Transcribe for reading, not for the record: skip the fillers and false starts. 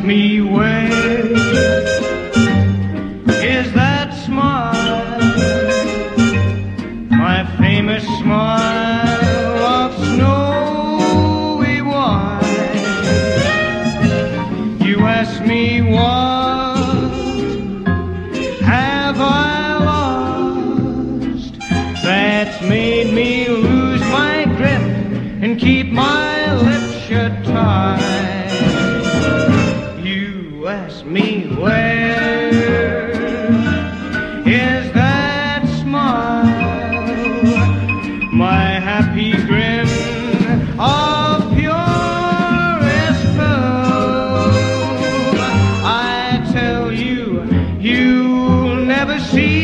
me where is that smile, my famous smile of snowy white. You ask me what have I lost that's made me lose my grip and keep my lips shut tight. You ask me where is that smile, my happy grin of purest pearl. I tell you, you'll never see